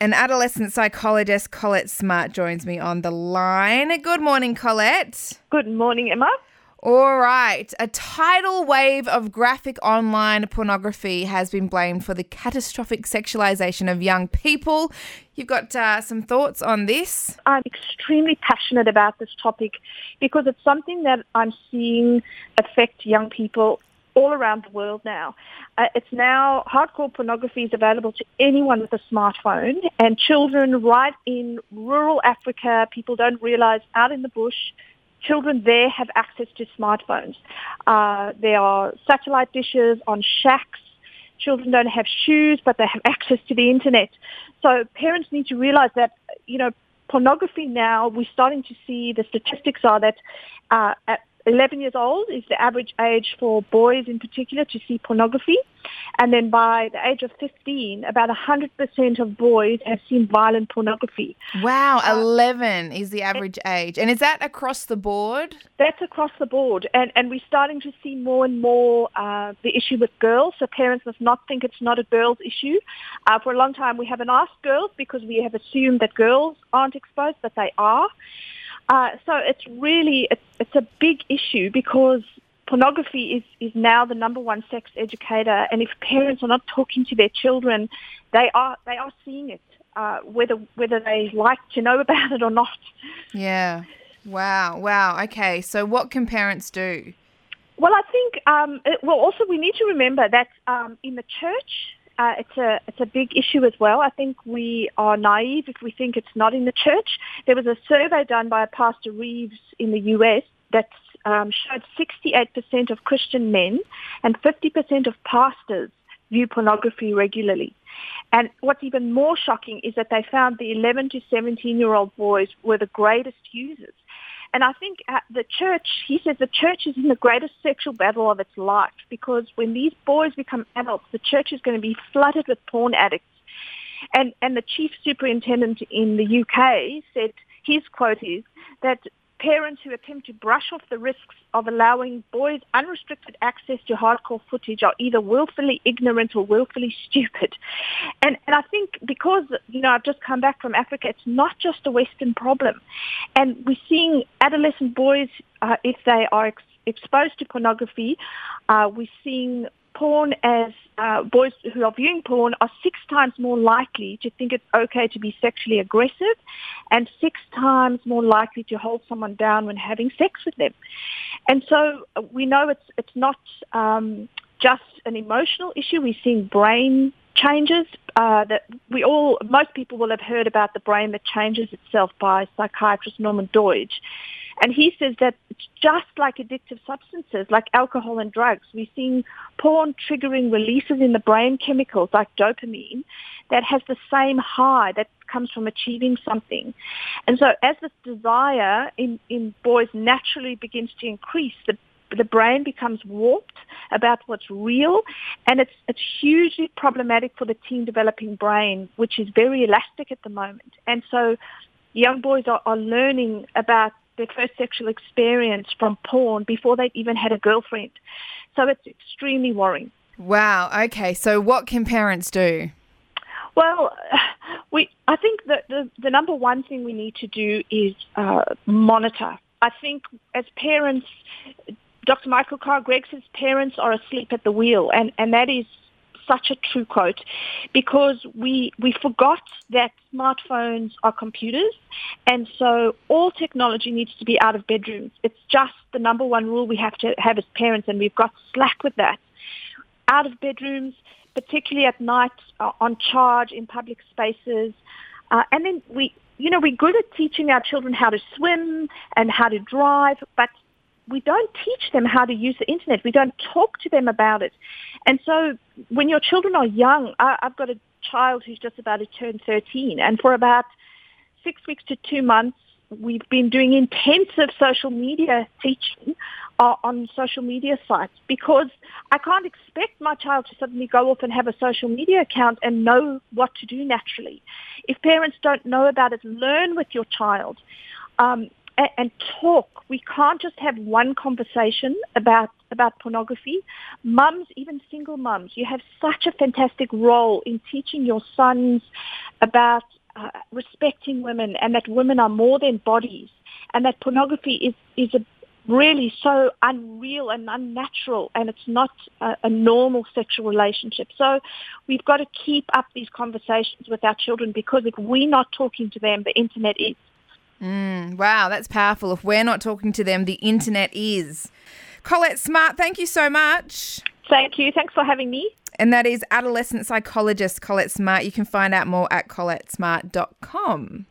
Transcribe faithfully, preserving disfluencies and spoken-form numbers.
And adolescent psychologist Colette Smart joins me on the line. Good morning, Colette. Good morning, Emma. All right. A tidal wave of graphic online pornography has been blamed for the catastrophic sexualization of young people. You've got uh, some thoughts on this? I'm extremely passionate about this topic because it's something that I'm seeing affect young people all around the world now. Uh, it's now, hardcore pornography is available to anyone with a smartphone, and children right in rural Africa, people don't realize, out in the bush, children there have access to smartphones. Uh, there are satellite dishes on shacks. Children don't have shoes, but they have access to the internet. So parents need to realize that, you know, pornography now, we're starting to see, the statistics are that uh, at eleven years old is the average age for boys in particular to see pornography. And then by the age of fifteen, about one hundred percent of boys have seen violent pornography. Wow, Uh, eleven is the average age. And is that across the board? That's across the board. And, and we're starting to see more and more uh, the issue with girls. So parents must not think it's not a girls' issue. Uh, for a long time, we haven't asked girls because we have assumed that girls aren't exposed, but they are. Uh, so it's really, it's, it's a big issue because pornography is, is now the number one sex educator, and if parents are not talking to their children, they are they are seeing it, uh, whether whether they like to know about it or not. Yeah. Wow. Wow. Okay. So what can parents do? Well, I think, um, it, well, also we need to remember that um, in the church, Uh, it's a it's a big issue as well. I think we are naive if we think it's not in the church. There was a survey done by Pastor Reeves in the U S that um, showed sixty-eight percent of Christian men and fifty percent of pastors view pornography regularly. And what's even more shocking is that they found the eleven to seventeen-year-old boys were the greatest users. And I think uh, the church, he says the church is in the greatest sexual battle of its life because when these boys become adults, the church is going to be flooded with porn addicts. And, and the chief superintendent in the U K said, his quote is, that parents who attempt to brush off the risks of allowing boys unrestricted access to hardcore footage are either willfully ignorant or willfully stupid. And, and I think because, you know, I've just come back from Africa, it's not just a Western problem. And we're seeing adolescent boys, uh, if they are ex- exposed to pornography, uh, we're seeing porn as uh, boys who are viewing porn are six times more likely to think it's okay to be sexually aggressive and six times more likely to hold someone down when having sex with them. And so we know it's it's not um, just an emotional issue. We're seeing brain changes uh, that we all, most people will have heard about the brain that changes itself by psychiatrist Norman Doidge. And he says that it's just like addictive substances, like alcohol and drugs. We're seeing porn triggering releases in the brain chemicals like dopamine that has the same high that comes from achieving something. And so as this desire in, in boys naturally begins to increase, the the brain becomes warped about what's real, and it's it's hugely problematic for the teen developing brain, which is very elastic at the moment. And so young boys are, are learning about their first sexual experience from porn before they've even had a girlfriend. So it's extremely worrying. Wow. Okay. So what can parents do? Well, we I think that the, the number one thing we need to do is uh, monitor. I think as parents, Doctor Michael Carr Gregg says parents are asleep at the wheel, and, and that is such a true quote because we we forgot that smartphones are computers, and so all technology needs to be out of bedrooms. It's just the number one rule we have to have as parents, and we've got slack with that. Out of bedrooms, particularly at night, uh, on charge in public spaces, uh, and then we, you know, we're good at teaching our children how to swim and how to drive, but we don't teach them how to use the internet. We don't talk to them about it. And so when your children are young, I, I've got a child who's just about to turn thirteen, and for about six weeks to two months, we've been doing intensive social media teaching uh, on social media sites because I can't expect my child to suddenly go off and have a social media account and know what to do naturally. If parents don't know about it, learn with your child. Um, and, and talk. We can't just have one conversation about about pornography. Mums, even single mums, you have such a fantastic role in teaching your sons about uh, respecting women and that women are more than bodies, and that pornography is, is a really so unreal and unnatural, and it's not a, a normal sexual relationship. So we've got to keep up these conversations with our children, because if we're not talking to them, the internet is. Mm, wow, that's powerful. If we're not talking to them, the internet is. Colette Smart, thank you so much. Thank you. Thanks for having me. And that is adolescent psychologist Colette Smart. You can find out more at colette smart dot com.